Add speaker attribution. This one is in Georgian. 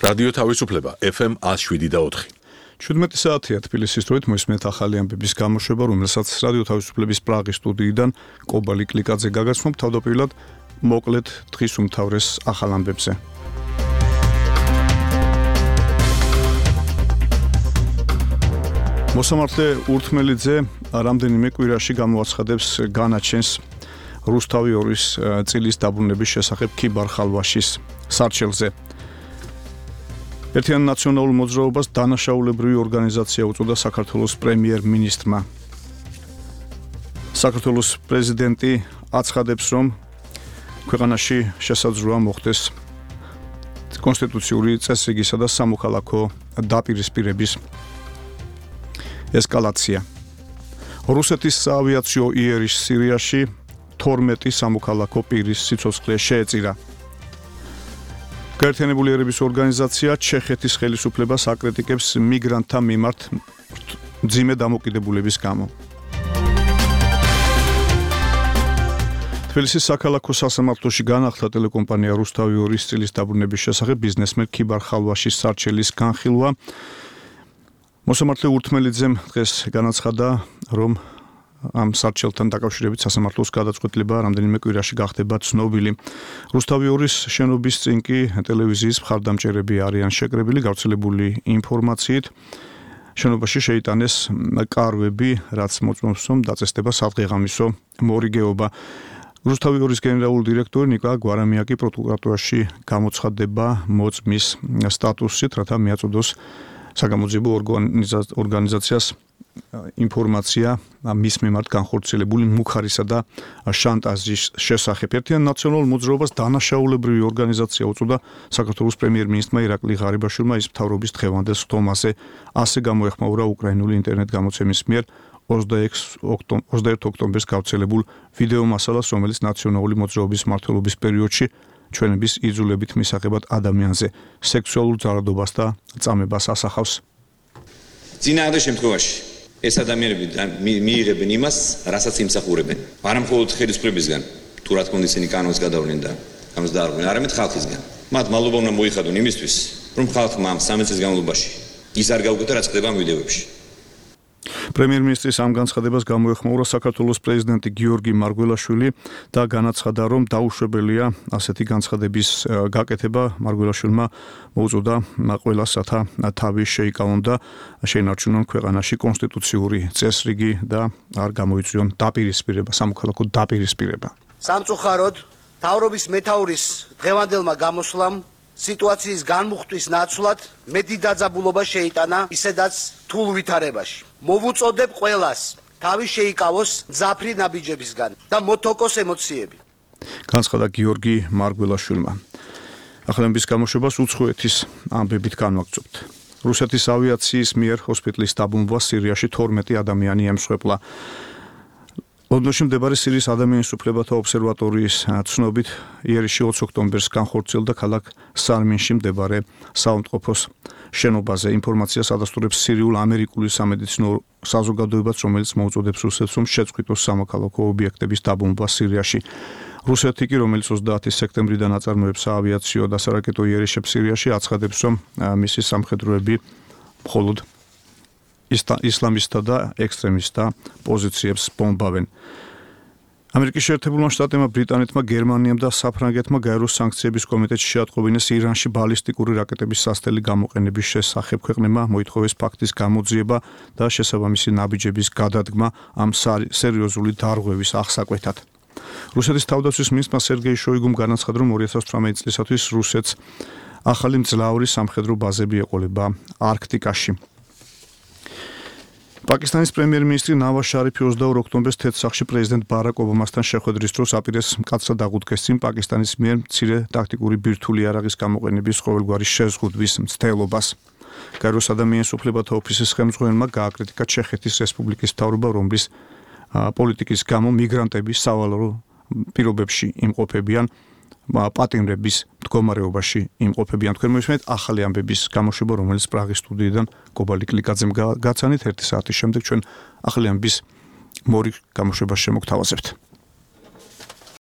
Speaker 1: რადიო თავისუფლება FM 107.4.
Speaker 2: 17 საათია თბილისის დროით მოისმენთ ახალი ამბების გამოშვება, რომელსაც რადიო თავისუფლების პრაღის სტუდიიდან კობალი კლიკაძე გაგაცნობ. თავდაპირველად მოკლედ დღის უმთავრეს ახალ ამბებზე. მოსამართლე ურთმელიძე რამდენიმე კვირაში გამოაცხადებს განაჩენს რუსთავი 2 წილის დაბრუნების შესახებ ქიბარ-ხალვაშის სარჩელზე. ერთიან ნაციონალურ მოძრაობას დანაშაულებრივი ორგანიზაცია უწოდა საქართველოს პრემიერ-მინისტრმა. საქართველოს პრეზიდენტი აცხადებს, რომ ქვეყანაში შესაძლოა მოხდეს კონსტიტუციური წესრიგისა და სამოქალაქო დაპირისპირების ესკალაცია. რუსეთის საავიაციო იერიში სირიაში 12 სამოქალაქო პირის სიცოცხლე შეეწირა. გაერთიანებული ერების ორგანიზაცია ჩეხეთის ხელისუფლებას აკრიტიკებს მიგრანტთა მიმართ მძიმე დამოკიდებულების გამო. თბილისის საქალაქო სასამართლოში განახლდა ტელეკომპანია რუსთავი 2 წილის დაბრუნების შესახებ ბიზნესმენ ქიბარ-ხალვაშის სარჩელის განხილვა. მოსამართლე ურთმელიძემ დღეს განაცხადა, რომ ამ სარჩელთან დაკავშირებით სასამართლოს გადაწყვეტილება რამდენიმე კვირაში გახდება ცნობილი. რუსთავი 2-ის შენობის წინ კი ტელევიზიის მხარდამჭერები არიან შეკრებილი. გავრცელებული ინფორმაციით შენობაში შეიტანეს კარვები, რაც მოწმობს, რომ დაწესდება სადღეღამისო მორიგეობა. რუსთავი 2-ის გენერალური დირექტორი ნიკა გვარამიაკი პროკურატურაში გამოცხადდება მოწმის სტატუსით, რათა მიაწოდოს საგამოძიებო ორგანიზაციას ინფორმაცია მის მიმართ განხორციელებული მუხარისა და შანტაჟის შესახებ. ერთიან ნაციონალურ მოძრაობას დანაშაულებრივი ორგანიზაცია უწოდა საქართველოს პრემიერ-მინისტრმა ირაკლი ღარიბაშვილმა ის მთავრობის დღევანდელ სხდომაზე. ასე გამოეხმაურა უკრაინული ინტერნეტ გამოცემის მიერ 21 ოქტომბერს გავრცელებულ ვიდეო მასალას, რომელიც ნაციონალური მოძრაობის მმართველობის პერიოდში ჩვენების იძულებით მისაღებად ადამიანზე სექსუალურ ძალადობას და წამებას ასახავს.
Speaker 3: წინააღმდეგ შემთხვევაში ეს ადამიანები მიიღებენ იმას, რასაც იმსახურებენ. არა მხოლოდ ხელისუფლებისგან, თუ რა თქმა უნდა ისინი კანონს გადავლენ და ამას დაარღვენ, არამედ ხალხისგან. მათ მადლობა უნდა მოიხადონ იმისთვის, რომ ხალხმა ამ 3 წლის განმავლობაში ის არ გაუგეთა, რაც ხდება ამ ვიდეოებში.
Speaker 2: პრემიერ-მინისტრის ამ განცხადებას გამოეხმაურა საქართველოს პრეზიდენტი გიორგი მარგველაშვილი და განაცხადა, რომ დაუშვებელია ასეთი განცხადების გაკეთება. მარგველაშვილმა მოუწოდა ყველას, რათა თავი შეიკავონ და შეინარჩუნონ ქვეყანაში კონსტიტუციური წესრიგი და არ გამოიწვიონ დაპირისპირება, სამოქალაქო დაპირისპირება.
Speaker 4: სამწუხაროდ, მთავრობის მეთაურის დღევანდელმა გამოსვლამ სიტუაციის განმუხტვის ნაცვლად მეტი დაძაბულობა შეიტანა ისედაც რთულ ვითარებაში. მოვუწოდებ ყველას თავი შეიკავოს მძაფრი ნაბიჯებისგან და მოთოკოს ემოციები.
Speaker 2: განცხადა გიორგი მარგველაშვილმა. ახალების გამოშვებას უცხოეთის ამბებით განვაგრძობთ. რუსეთის ავიაციის მიერ ჰოსპიტალის დაბომბვა სირიაში 12 ადამიანი ემსხვერპლა. ლონდონში მდებარე სირიის ადამიანის უფლებათა ობსერვატორიის ცნობით იერიში 20 ოქტომბერს განხორციელდა ქალაქ სარმინში მდებარე საავადმყოფოს შენობაზე. ინფორმაციას ადასტურებს სირიულ-ამერიკული სამედიცინო საზოგადოებაც, რომელიც მოუწოდებს რუსეთს, რომ შეწყვიტოს სამოქალაქო ობიექტების დაბომბვა სირიაში. რუსეთი კი, რომელიც 30 სექტემბრიდან აწარმოებს საავიაციო და სარაკეტო იერიშებს სირიაში, აცხადებს, რომ მისი სამხედროები მხოლოდ ისლამისტთა და ექსტრემისტთა პოზიციებს ბომბავენ. ამერიკის შეერთებულმა შტატებმა, ბრიტანეთმა, გერმანიამ და საფრანგეთმა გაეროს სანქციების კომიტეტში შეატყობინეს ირანში ბალისტიკური რაკეტების სასწრელი გამოყენების შესახებ. ქვეყნებმა მოითხოვეს ფაქტის გამოძიება და შესაბამისი ნაბიჯების გადადგმა ამ სერიოზული დარღვევის აღსაკვეთად. რუსეთის თავდაცვის მინისტრმა სერგეი შოიგუმ განაცხადა, რომ 2018 წლისათვის რუსეთს ახალი მძლავრი სამხედრო ბაზები ეყოლება არქტიკაში. პაკისტანის პრემიერ-მინისტრი ნავაზ შარიფი 22 ოქტომბერს თეთრსახში პრეზიდენტ ბარაკ ობამასთან შეხვედრის დროს აპირეს მკაცრად აღუდგეს წინ პაკისტანის მიერ მცირე ტაქტიკური ბირთვული იარაღის გამოყენების ყოველგვარი შეზღუდვის მცდელობას. გაეროს ადამიანის უფლებათა ოფისის ხელმძღვანელმა გააკრიტიკა ჩეხეთის რესპუბლიკის მთავრობა, რომლის პოლიტიკის გამო მიგრანტები სავალალო პირობებში იმყოფებიან, პატიმრების მდგომარეობაში იმყოფებიან. თქვენ მოისმენთ ახალი ამბების გამოშვება, რომელიც პრაღის სტუდიიდან კობალი კლიკაძემ გაცანით. 1 საათის შემდეგ ჩვენ ახალი ამბების მორიგ გამოშვებას შემოგთავაზებთ.